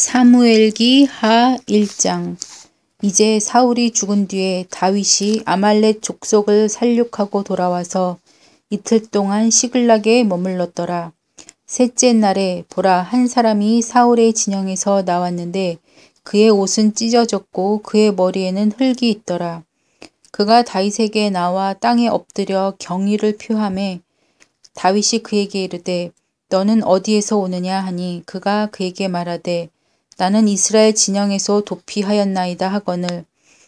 사무엘기 하 1장. 이제 사울이 죽은 뒤에 다윗이 아말렉 족속을 살육하고 돌아와서 이틀 동안 시글락에 머물렀더라. 셋째 날에 보라, 한 사람이 사울의 진영에서 나왔는데 그의 옷은 찢어졌고 그의 머리에는 흙이 있더라. 그가 다윗에게 나와 땅에 엎드려 경의를 표하매 다윗이 그에게 이르되 너는 어디에서 오느냐 하니 그가 그에게 말하되 나는 이스라엘 진영에서 도피하였나이다 하거늘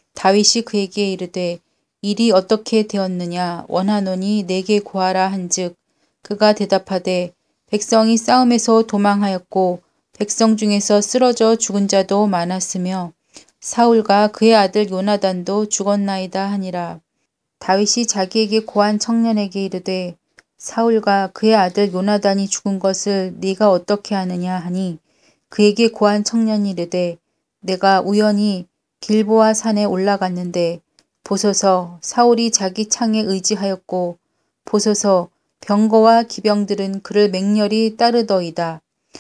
다윗이 그에게 이르되 일이 어떻게 되었느냐 원하노니 내게 고하라 한즉 그가 대답하되 백성이 싸움에서 도망하였고 백성 중에서 쓰러져 죽은 자도 많았으며 사울과 그의 아들 요나단도 죽었나이다 하니라. 다윗이 자기에게 고한 청년에게 이르되 사울과 그의 아들 요나단이 죽은 것을 네가 어떻게 아느냐 하니 그에게 고한 청년이 이르되 내가 우연히 길보아 산에 올라갔는데 보소서 사울이 자기 창에 의지하였고 보소서 병거와 기병들은 그를 맹렬히 따르더이다.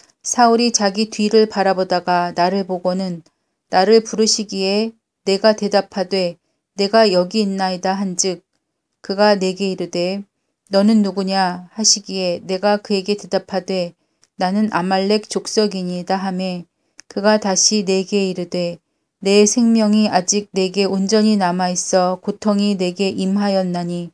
사울이 자기 뒤를 바라보다가 나를 보고는 나를 부르시기에 내가 대답하되 내가 여기 있나이다 한즉 그가 내게 이르되 너는 누구냐 하시기에 내가 그에게 대답하되 나는 아말렉 족속이니이다 하매 그가 다시 내게 이르되 내 생명이 아직 내게 온전히 남아있어 고통이 내게 임하였나니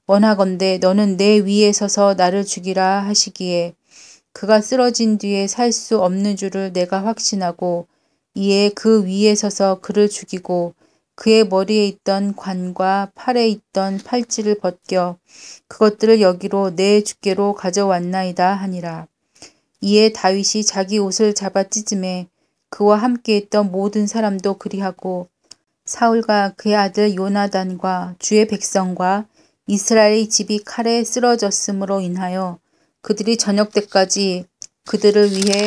원하건대 너는 내 위에 서서 나를 죽이라 하시기에 그가 쓰러진 뒤에 살 수 없는 줄을 내가 확신하고 이에 그 위에 서서 그를 죽이고 그의 머리에 있던 관과 팔에 있던 팔찌를 벗겨 그것들을 여기로 내 주께로 가져왔나이다 하니라. 이에 다윗이 자기 옷을 잡아 찢음에 그와 함께 있던 모든 사람도 그리하고 사울과 그의 아들 요나단과 주의 백성과 이스라엘의 집이 칼에 쓰러졌으므로 인하여 그들이 저녁 때까지 그들을 위해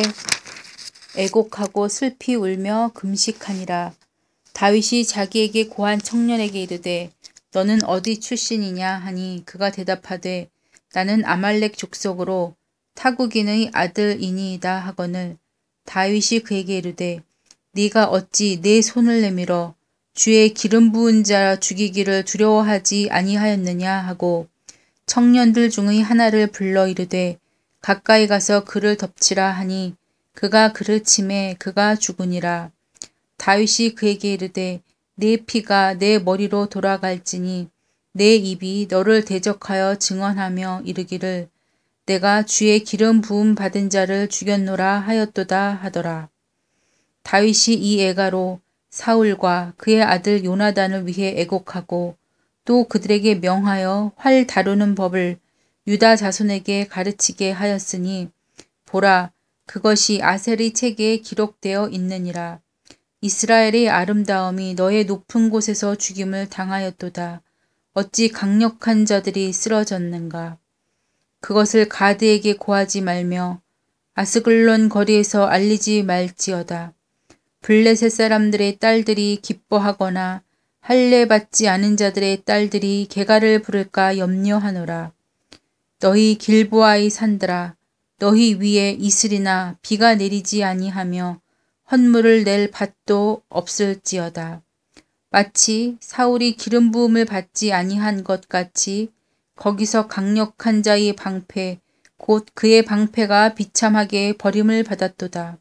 애곡하고 슬피 울며 금식하니라. 다윗이 자기에게 고한 청년에게 이르되 너는 어디 출신이냐 하니 그가 대답하되 나는 아말렉 족속으로 타국인의 아들이니이다 하거늘 다윗이 그에게 이르되 네가 어찌 내 손을 내밀어 주의 기름 부은 자 죽이기를 두려워하지 아니하였느냐 하고 청년들 중의 하나를 불러 이르되 가까이 가서 그를 덮치라 하니 그가 그를 치매 그가 죽으니라. 다윗이 그에게 이르되 네 피가 내 머리로 돌아갈지니 내 입이 너를 대적하여 증언하며 이르기를 내가 주의 기름 부음 받은 자를 죽였노라 하였도다 하더라. 다윗이 이 애가로 사울과 그의 아들 요나단을 위해 애곡하고 또 그들에게 명하여 활 다루는 법을 유다 자손에게 가르치게 하였으니 보라 그것이 아셀의 책에 기록되어 있느니라. 이스라엘의 아름다움이 너의 높은 곳에서 죽임을 당하였도다. 어찌 강력한 자들이 쓰러졌는가. 그것을 가드에게 고하지 말며 아스글론 거리에서 알리지 말지어다. 블레셋 사람들의 딸들이 기뻐하거나 할례 받지 않은 자들의 딸들이 개가를 부를까 염려하노라. 너희 길보아의 산들아 너희 위에 이슬이나 비가 내리지 아니하며 헌물을 낼 밭도 없을지어다. 마치 사울이 기름 부음을 받지 아니한 것 같이 거기서 강력한 자의 방패 곧 그의 방패가 비참하게 버림을 받았도다.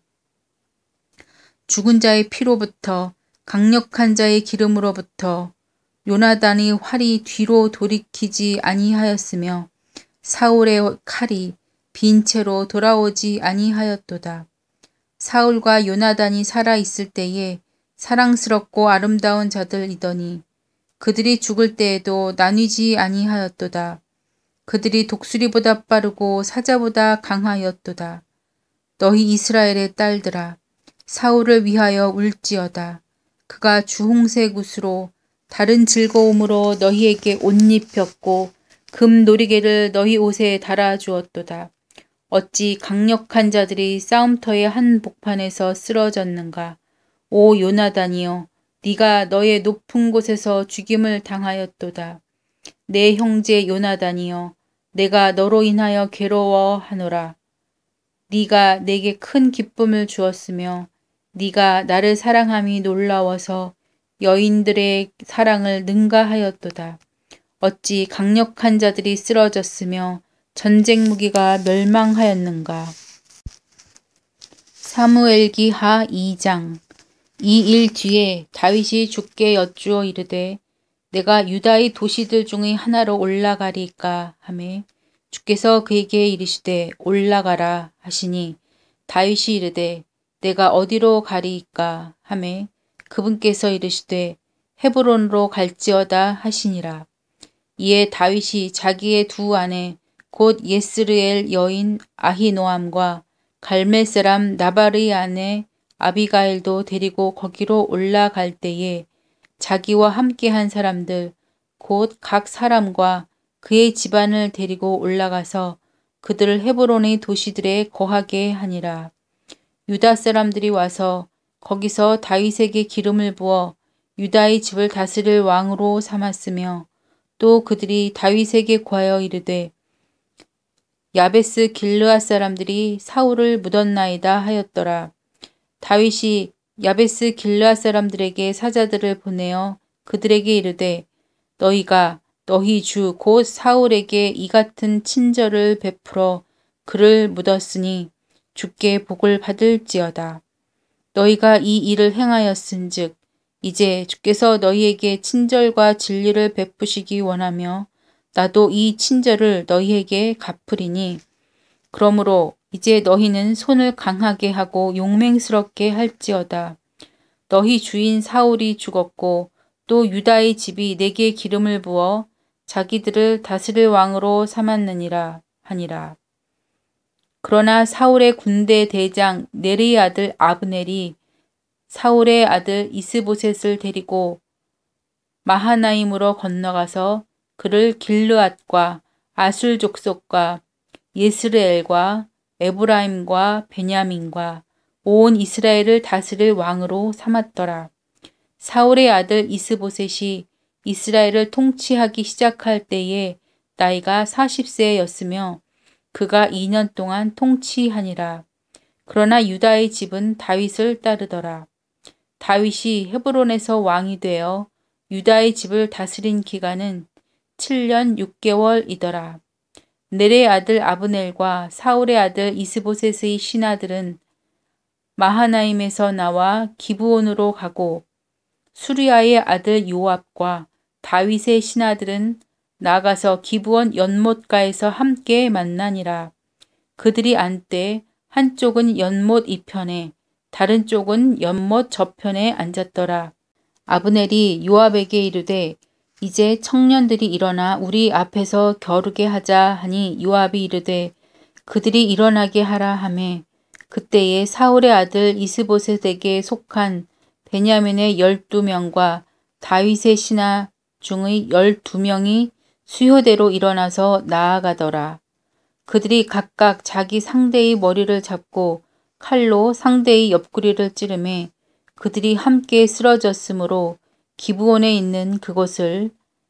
죽은 자의 피로부터 강력한 자의 기름으로부터 요나단의 활이 뒤로 돌이키지 아니하였으며 사울의 칼이 빈 채로 돌아오지 아니하였도다. 사울과 요나단이 살아있을 때에 사랑스럽고 아름다운 자들이더니 그들이 죽을 때에도 나뉘지 아니하였도다. 그들이 독수리보다 빠르고 사자보다 강하였도다. 너희 이스라엘의 딸들아 사울을 위하여 울지어다. 그가 주홍색 옷으로 다른 즐거움으로 너희에게 옷 입혔고 금 놀이개를 너희 옷에 달아주었도다. 어찌 강력한 자들이 싸움터의 한 복판에서 쓰러졌는가. 오 요나단이여 네가 너의 높은 곳에서 죽임을 당하였도다. 내 형제 요나단이여 내가 너로 인하여 괴로워하노라. 네가 내게 큰 기쁨을 주었으며 네가 나를 사랑함이 놀라워서 여인들의 사랑을 능가하였도다. 어찌 강력한 자들이 쓰러졌으며 전쟁 무기가 멸망하였는가. 사무엘기 하 2장. 이 일 뒤에 다윗이 주께 여쭈어 이르되 내가 유다의 도시들 중의 하나로 올라가리까 하매 주께서 그에게 이르시되 올라가라 하시니 다윗이 이르되 내가 어디로 가리이까 하매 그분께서 이르시되 헤브론으로 갈지어다 하시니라. 이에 다윗이 자기의 두 아내 곧 예스르엘 여인 아히노암과 갈멜 사람 나발의 아내 아비가일도 데리고 거기로 올라갈 때에 자기와 함께한 사람들 곧 각 사람과 그의 집안을 데리고 올라가서 그들을 헤브론의 도시들에 거하게 하니라. 유다 사람들이 와서 거기서 다윗에게 기름을 부어 유다의 집을 다스릴 왕으로 삼았으며 또 그들이 다윗에게 구하여 이르되 야베스 길르앗 사람들이 사울을 묻었나이다 하였더라. 다윗이 야베스 길르앗 사람들에게 사자들을 보내어 그들에게 이르되 너희가 너희 주 곧 사울에게 이 같은 친절을 베풀어 그를 묻었으니 주께 복을 받을지어다. 너희가 이 일을 행하였은즉 이제 주께서 너희에게 친절과 진리를 베푸시기 원하며 나도 이 친절을 너희에게 갚으리니 그러므로 이제 너희는 손을 강하게 하고 용맹스럽게 할지어다. 너희 주인 사울이 죽었고 또 유다의 집이 내게 기름을 부어 자기들을 다스릴 왕으로 삼았느니라 하니라. 그러나 사울의 군대 대장 네리의 아들 아브넬이 사울의 아들 이스보셋을 데리고 마하나임으로 건너가서 그를 길르앗과 아술 족속과 예스르엘과 에브라임과 베냐민과 온 이스라엘을 다스릴 왕으로 삼았더라. 사울의 아들 이스보셋이 이스라엘을 통치하기 시작할 때에 나이가 40세였으며 그가 2년 동안 통치하니라. 그러나 유다의 집은 다윗을 따르더라. 다윗이 헤브론에서 왕이 되어 유다의 집을 다스린 기간은 7년 6개월이더라. 넬의 아들 아브넬과 사울의 아들 이스보셋의 신하들은 마하나임에서 나와 기브온으로 가고 수리아의 아들 요압과 다윗의 신하들은 나가서 기브온 연못가에서 함께 만나니라. 그들이 앉되 한쪽은 연못 이편에 다른 쪽은 연못 저편에 앉았더라. 아브넬이 요압에게 이르되 이제 청년들이 일어나 우리 앞에서 겨루게 하자 하니 요압이 이르되 그들이 일어나게 하라 하매 그때에 사울의 아들 이스보셋에게 속한 베냐민의 12명과 다윗의 신하 중의 12명이 수효대로 일어나서 나아가더라. 그들이 각각 자기 상대의 머리를 잡고 칼로 상대의 옆구리를 찌르매 그들이 함께 쓰러졌으므로 기브온에 있는 그곳을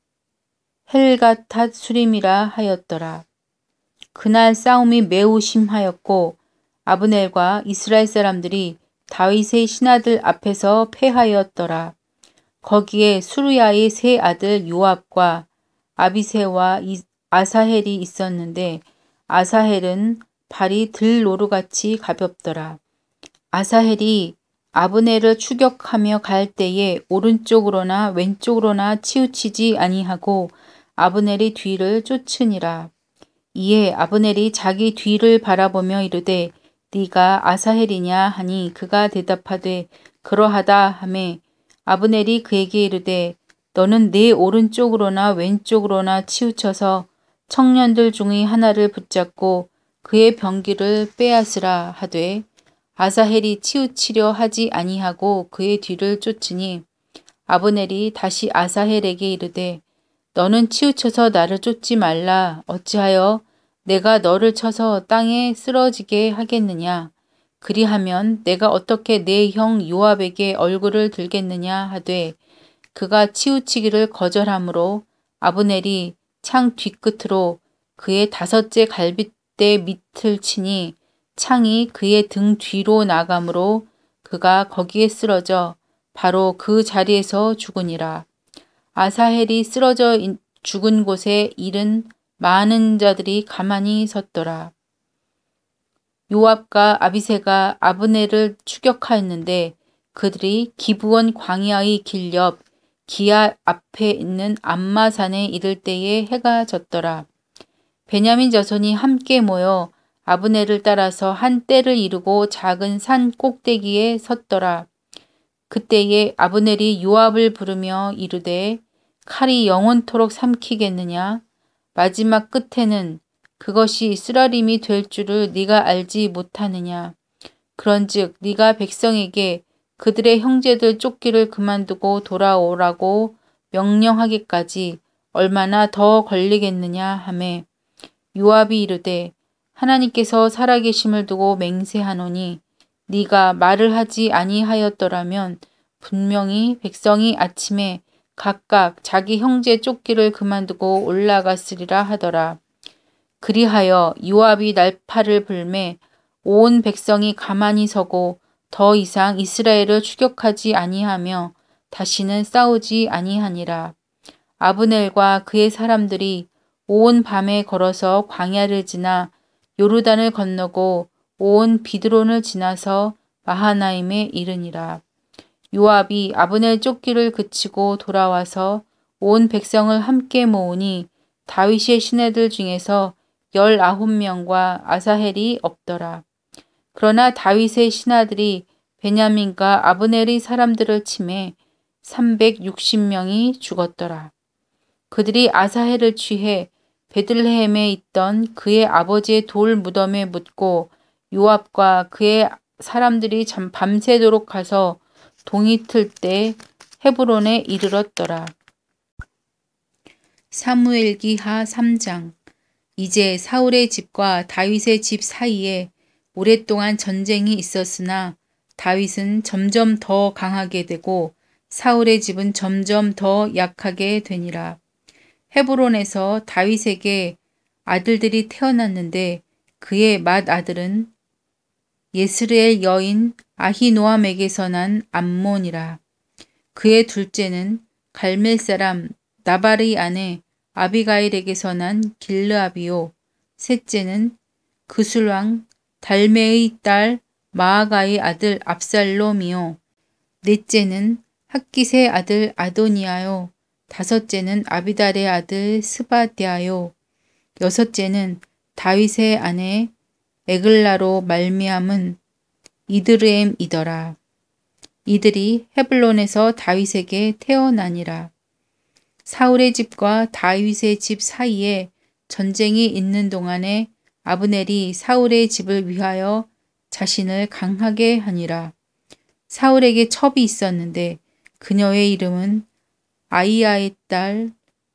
헬가탓 수림이라 하였더라. 그날 싸움이 매우 심하였고 아브넬과 이스라엘 사람들이 다윗의 신하들 앞에서 패하였더라. 거기에 수르야의 세 아들 요압과 아비새와 아사헬이 있었는데 아사헬은 발이 들노루같이 가볍더라. 아사헬이 아브넬을 추격하며 갈 때에 오른쪽으로나 왼쪽으로나 치우치지 아니하고 아브넬이 뒤를 쫓으니라. 이에 아브넬이 자기 뒤를 바라보며 이르되 네가 아사헬이냐 하니 그가 대답하되 그러하다 하매 아브넬이 그에게 이르되 너는 내 오른쪽으로나 왼쪽으로나 치우쳐서 청년들 중의 하나를 붙잡고 그의 병기를 빼앗으라 하되 아사헬이 치우치려 하지 아니하고 그의 뒤를 쫓으니 아브넬이 다시 아사헬에게 이르되 너는 치우쳐서 나를 쫓지 말라. 어찌하여 내가 너를 쳐서 땅에 쓰러지게 하겠느냐. 그리하면 내가 어떻게 내 형 요압에게 얼굴을 들겠느냐 하되 그가 치우치기를 거절하므로 아브넬이 창 뒤끝으로 그의 5째 갈빗대 밑을 치니 창이 그의 등 뒤로 나가므로 그가 거기에 쓰러져 바로 그 자리에서 죽으니라. 아사헬이 쓰러져 죽은 곳에 일은 많은 자들이 가만히 섰더라. 요압과 아비새가 아브넬을 추격하였는데 그들이 기브온 광야의 길 옆 기앗 앞에 있는 암마산에 이를 때에 해가 졌더라. 베냐민 자손이 함께 모여 아브넬을 따라서 한 떼를 이루고 작은 산 꼭대기에 섰더라. 그때에 아브넬이 요압을 부르며 이르되 칼이 영원토록 삼키겠느냐? 마지막 끝에는 그것이 쓰라림이 될 줄을 네가 알지 못하느냐? 그런즉 네가 백성에게 그들의 형제들 쫓기를 그만두고 돌아오라고 명령하기까지 얼마나 더 걸리겠느냐 하매 요압이 이르되 하나님께서 살아계심을 두고 맹세하노니 네가 말을 하지 아니하였더라면 분명히 백성이 아침에 각각 자기 형제 쫓기를 그만두고 올라갔으리라 하더라. 그리하여 요압이 날파를 불매 온 백성이 가만히 서고 더 이상 이스라엘을 추격하지 아니하며 다시는 싸우지 아니하니라. 아브넬과 그의 사람들이 온 밤에 걸어서 광야를 지나 요르단을 건너고 온 비드론을 지나서 마하나임에 이르니라. 요압이 아브넬 쫓기를 그치고 돌아와서 온 백성을 함께 모으니 다윗의 시내들 중에서 19명과 아사헬이 없더라. 그러나 다윗의 신하들이 베냐민과 아브넬의 사람들을 치매 360명이 죽었더라. 그들이 아사헬을 취해 베들레헴에 있던 그의 아버지의 돌 무덤에 묻고 요압과 그의 사람들이 밤새도록 가서 동이 틀 때 헤브론에 이르렀더라. 사무엘기하 3장. 이제 사울의 집과 다윗의 집 사이에 오랫동안 전쟁이 있었으나 다윗은 점점 더 강하게 되고 사울의 집은 점점 더 약하게 되니라. 헤브론에서 다윗에게 아들들이 태어났는데 그의 맏아들은 예스르엘 여인 아히노암에게서 난 암몬이라. 그의 둘째는 갈멜 사람 나발의 아내 아비가일에게서 난 길르압이요. 셋째는 그술왕 달메의 딸 마아가의 아들 압살롬이요. 넷째는 핫깃의 아들 아도니아요. 다섯째는 아비달의 아들 스바디아요. 여섯째는 다윗의 아내 에글라로 말미암은 이드르엠이더라. 이들이 헤블론에서 다윗에게 태어나니라. 사울의 집과 다윗의 집 사이에 전쟁이 있는 동안에 아브넬이 사울의 집을 위하여 자신을 강하게 하니라. 사울에게 첩이 있었는데 그녀의 이름은 아이야의 딸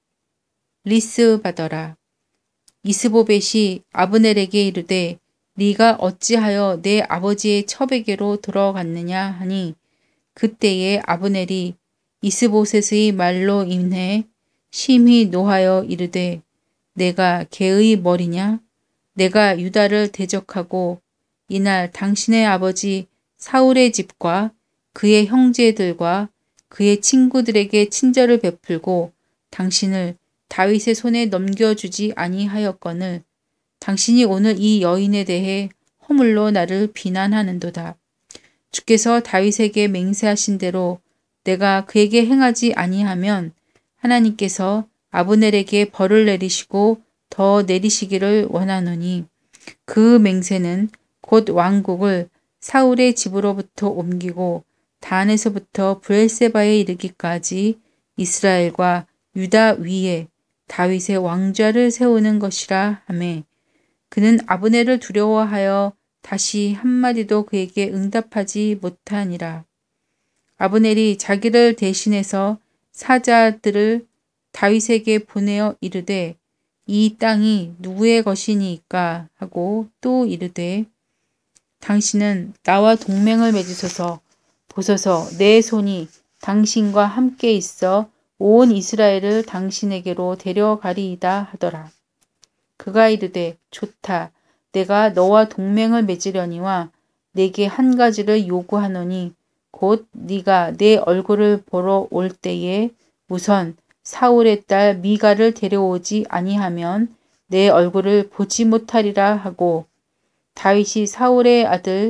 리스바더라. 이스보벳이 아브넬에게 이르되 네가 어찌하여 내 아버지의 첩에게로 들어갔느냐 하니 그때에 아브넬이 이스보셋의 말로 인해 심히 노하여 이르되 내가 개의 머리냐? 내가 유다를 대적하고 이날 당신의 아버지 사울의 집과 그의 형제들과 그의 친구들에게 친절을 베풀고 당신을 다윗의 손에 넘겨주지 아니하였거늘 당신이 오늘 이 여인에 대해 허물로 나를 비난하는도다. 주께서 다윗에게 맹세하신 대로 내가 그에게 행하지 아니하면 하나님께서 아브넬에게 벌을 내리시고 더 내리시기를 원하노니 그 맹세는 곧 왕국을 사울의 집으로부터 옮기고 단에서부터 브엘세바에 이르기까지 이스라엘과 유다 위에 다윗의 왕좌를 세우는 것이라 하매 그는 아브넬을 두려워하여 다시 한마디도 그에게 응답하지 못하니라. 아브넬이 자기를 대신해서 사자들을 다윗에게 보내어 이르되 이 땅이 누구의 것이니까 하고 또 이르되 당신은 나와 동맹을 맺으소서 보소서 내 손이 당신과 함께 있어 온 이스라엘을 당신에게로 데려가리이다 하더라. 그가 이르되 좋다. 내가 너와 동맹을 맺으려니와 내게 한 가지를 요구하노니 곧 네가 내 얼굴을 보러 올 때에 우선 사울의 딸 미가를 데려오지 아니하면 내 얼굴을 보지 못하리라 하고 다윗이 사울의 아들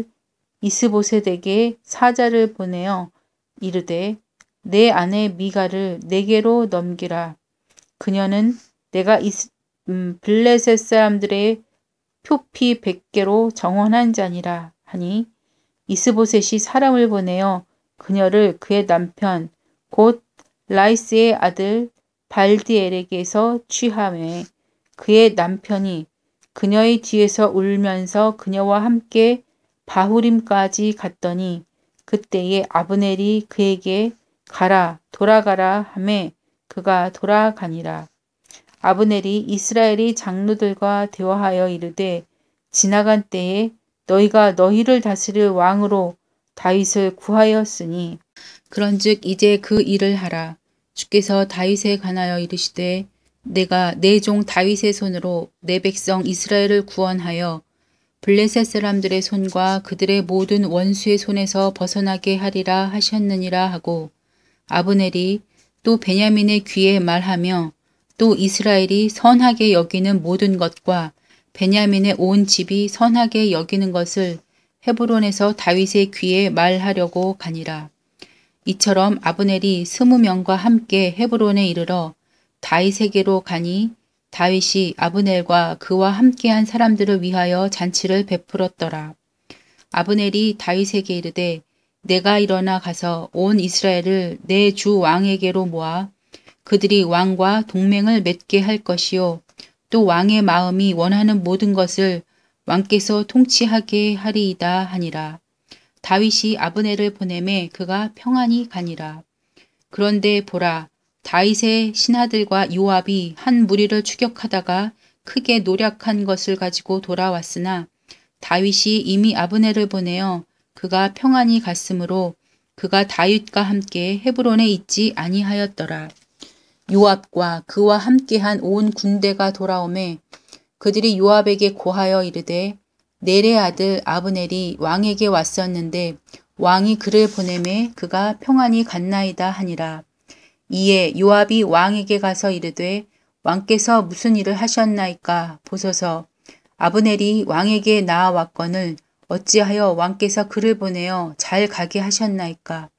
이스보셋에게 사자를 보내어 이르되 내 아내 미가를 내게로 넘기라. 그녀는 내가 블레셋 사람들의 표피 100개로 정원한 자니라 하니 이스보셋이 사람을 보내어 그녀를 그의 남편 곧 라이스의 아들 발디엘에게서 취하매 그의 남편이 그녀의 뒤에서 울면서 그녀와 함께 바후림까지 갔더니 그때에 아브넬이 그에게 가라 돌아가라 하매 그가 돌아가니라. 아브넬이 이스라엘의 장로들과 대화하여 이르되 지나간 때에 너희가 너희를 다스릴 왕으로 다윗을 구하였으니 그런즉 이제 그 일을 하라. 주께서 다윗에 관하여 이르시되 내가 내 종 다윗의 손으로 내 백성 이스라엘을 구원하여 블레셋 사람들의 손과 그들의 모든 원수의 손에서 벗어나게 하리라 하셨느니라 하고 아브넬이 또 베냐민의 귀에 말하며 또 이스라엘이 선하게 여기는 모든 것과 베냐민의 온 집이 선하게 여기는 것을 헤브론에서 다윗의 귀에 말하려고 가니라. 이처럼 아브넬이 20명과 함께 헤브론에 이르러 다윗에게로 가니 다윗이 아브넬과 그와 함께한 사람들을 위하여 잔치를 베풀었더라. 아브넬이 다윗에게 이르되 내가 일어나 가서 온 이스라엘을 내 주 왕에게로 모아 그들이 왕과 동맹을 맺게 할 것이요 또 왕의 마음이 원하는 모든 것을 왕께서 통치하게 하리이다 하니라. 다윗이 아브넬을 보내매 그가 평안히 가니라. 그런데 보라 다윗의 신하들과 요압이 한 무리를 추격하다가 크게 노략한 것을 가지고 돌아왔으나 다윗이 이미 아브넬을 보내어 그가 평안히 갔으므로 그가 다윗과 함께 헤브론에 있지 아니하였더라. 요압과 그와 함께한 온 군대가 돌아오매 그들이 요압에게 고하여 이르되 넬의 아들 아브넬이 왕에게 왔었는데 왕이 그를 보내매 그가 평안히 갔나이다 하니라. 이에 요압이 왕에게 가서 이르되 왕께서 무슨 일을 하셨나이까 보소서. 아브넬이 왕에게 나아왔거늘 어찌하여 왕께서 그를 보내어 잘 가게 하셨나이까.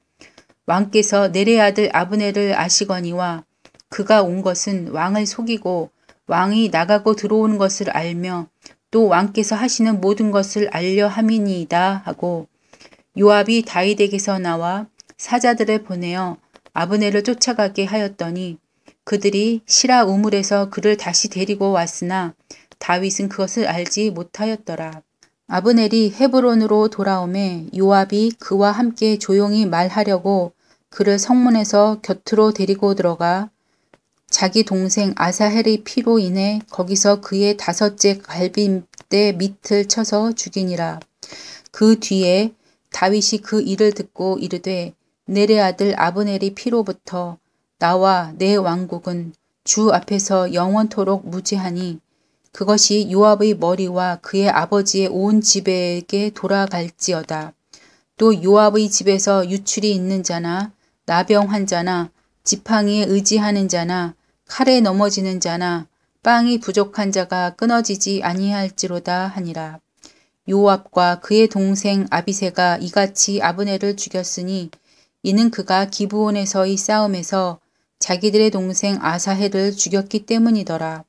왕께서 넬의 아들 아브넬을 아시거니와 그가 온 것은 왕을 속이고 왕이 나가고 들어오는 것을 알며 또 왕께서 하시는 모든 것을 알려 함이니이다 하고 요압이 다윗에게서 나와 사자들을 보내어 아브넬을 쫓아가게 하였더니 그들이 시라 우물에서 그를 다시 데리고 왔으나 다윗은 그것을 알지 못하였더라. 아브넬이 헤브론으로 돌아오매 요압이 그와 함께 조용히 말하려고 그를 성문에서 곁으로 데리고 들어가 자기 동생 아사헬의 피로 인해 거기서 그의 5째 갈비대 밑을 쳐서 죽이니라. 그 뒤에 다윗이 그 일을 듣고 이르되 넬의 아들 아브넬의 피로부터 나와 내 왕국은 주 앞에서 영원토록 무죄하니 그것이 요압의 머리와 그의 아버지의 온 집에게 돌아갈지어다. 또 요압의 집에서 유출이 있는 자나 나병 환자나 지팡이에 의지하는 자나 칼에 넘어지는 자나 빵이 부족한 자가 끊어지지 아니할지로다 하니라. 요압과 그의 동생 아비새가 이같이 아브넬을 죽였으니 이는 그가 기브온에서의 싸움에서 자기들의 동생 아사헬을 죽였기 때문이더라.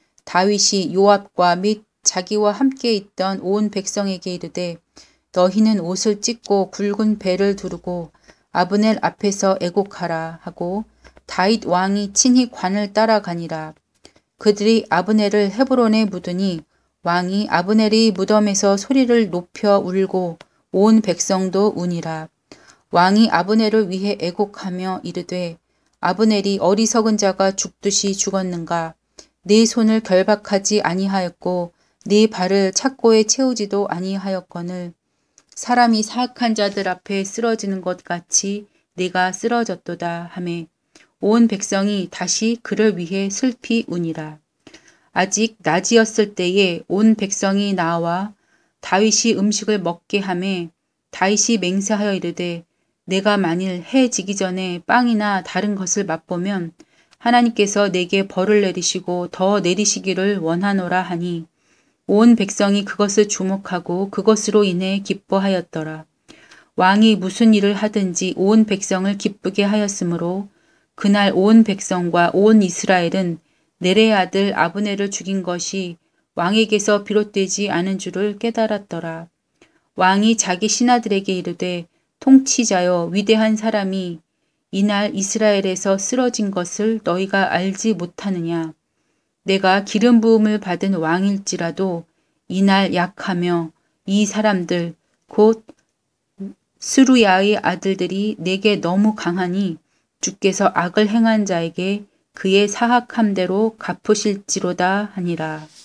다윗이 요압과 및 자기와 함께 있던 온 백성에게 이르되 너희는 옷을 찢고 굵은 배를 두르고 아브넬 앞에서 애곡하라 하고 다윗 왕이 친히 관을 따라가니라. 그들이 아브넬을 헤브론에 묻으니 왕이 아브넬의 무덤에서 소리를 높여 울고 온 백성도 우니라. 왕이 아브넬을 위해 애곡하며 이르되 아브넬이 어리석은 자가 죽듯이 죽었는가. 네 손을 결박하지 아니하였고 네 발을 착고에 채우지도 아니하였거늘 사람이 사악한 자들 앞에 쓰러지는 것 같이 네가 쓰러졌도다 하매 온 백성이 다시 그를 위해 슬피 우니라. 아직 낮이었을 때에 온 백성이 나와 다윗이 음식을 먹게 하매 다윗이 맹세하여 이르되 내가 만일 해 지기 전에 빵이나 다른 것을 맛보면 하나님께서 내게 벌을 내리시고 더 내리시기를 원하노라 하니 온 백성이 그것을 주목하고 그것으로 인해 기뻐하였더라. 왕이 무슨 일을 하든지 온 백성을 기쁘게 하였으므로 그날 온 백성과 온 이스라엘은 네레의 아들 아브네를 죽인 것이 왕에게서 비롯되지 않은 줄을 깨달았더라. 왕이 자기 신하들에게 이르되 통치자여 위대한 사람이 이날 이스라엘에서 쓰러진 것을 너희가 알지 못하느냐. 내가 기름 부음을 받은 왕일지라도 이날 약하며 이 사람들 곧 스루야의 아들들이 내게 너무 강하니 주께서 악을 행한 자에게 그의 사악함대로 갚으실지로다 하니라.